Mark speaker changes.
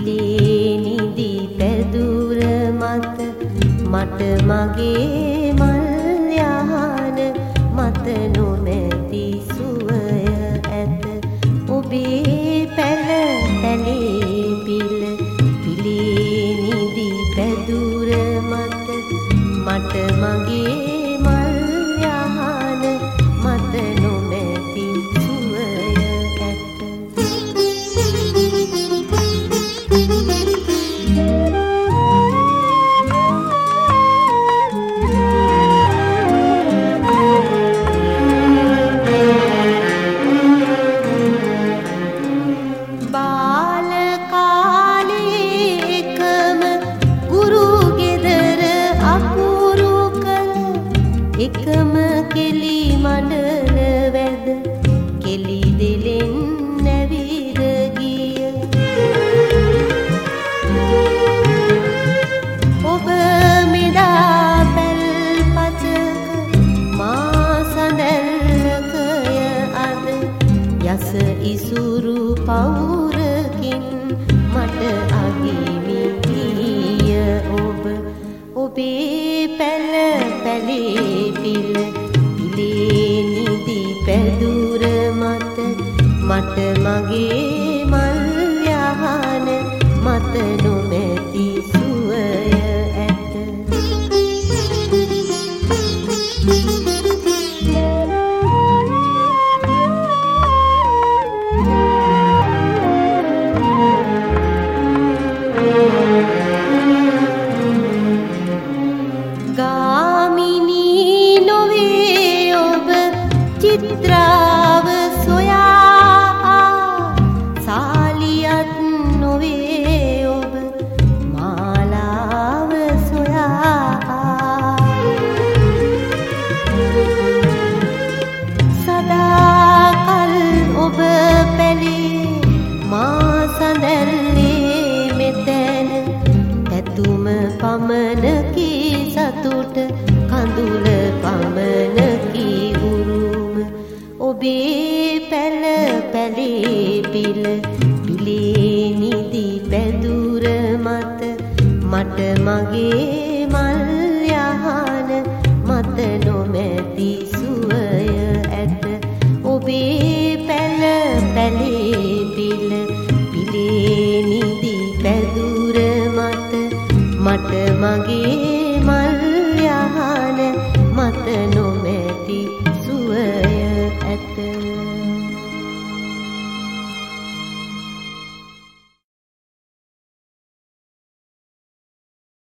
Speaker 1: පිලේ නිදි පැදුර මත මට මගේ මල් යහන මත නොමැති සුවය ඇත ඔබේ පැල පැලේ පිල පිලේ නිදි පැදුර මත මට මගේ මල් යහන මත නොමැති සුවය ඇත එකම කෙලි මඩල වැද කෙලි දෙලෙන් නැවිද ගිය ඔබ මෙදා පැල් පතක මා සඳල්කය අද යස ඉසුරු පවුරකින් මට අහිමි ගිය ඔබේ පැල පැලේ පිල පිලේ නිදි පැදුර මත මට මගේ මල් යහන මත නොමැති සුවය ඇත චිත්‍රාව සොයා සාලියත් නොවේ ඔබ මාලාව සොයා සදාකල් ඔබ පැලේ මා සඳල්ලේ මෙතැන ඇතුම පමණකි සතුට කඳුල පමණකි ඔබේ පැල පැලේ පිල පිලේ නිදි පැදුර මත මට මගේ මල් යහන මත නොමැති සුවය ඇත ඔබේ පැල පැලේ පිල පිලේ නිදි පැදුර මත මට මගේ මල් යහන මත නොමැති සුවය ඇත